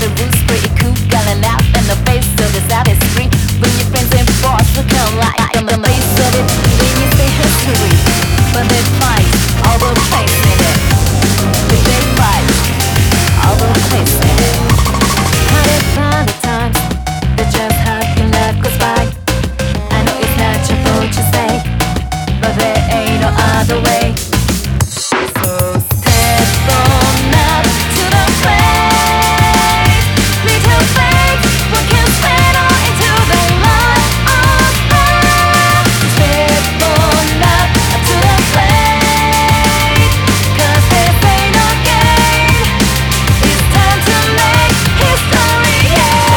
the rules pretty cool. Gotta laugh in the face of the saddest screen. When your friends and boss will come like in the face of it. Then you say history, but they fight all the place in it. But they fight all the place in it. Hundred by the times that just happen life goes by. I know it's natural to say, but there ain't no other way. So step on up to the plate. Meet your fate. We can settle into the light of love. Step on up to the plate. 'Cause this ain't no game. It's time to make history, yeah.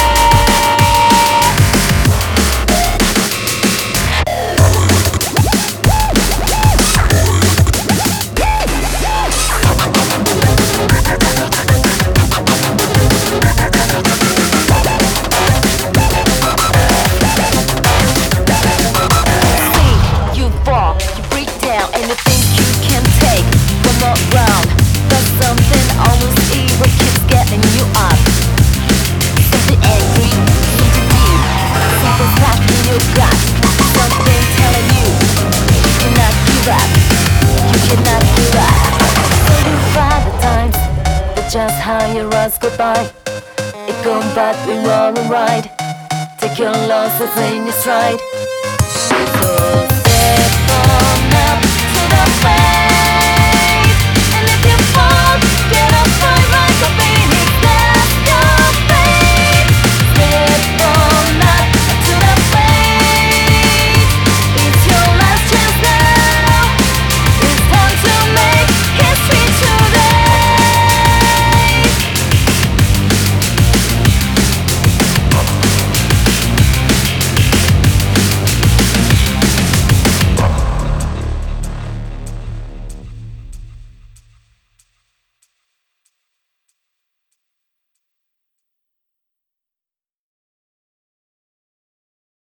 You fall, you break down, and you think you can take one more round. But something almost evil keeps getting you up. Something angry, something new, something's back in your gut. Something telling you you cannot give up, you cannot give up. So you find the times that just how your runs go by. It gone, but we were alright. Take your losses in your stride.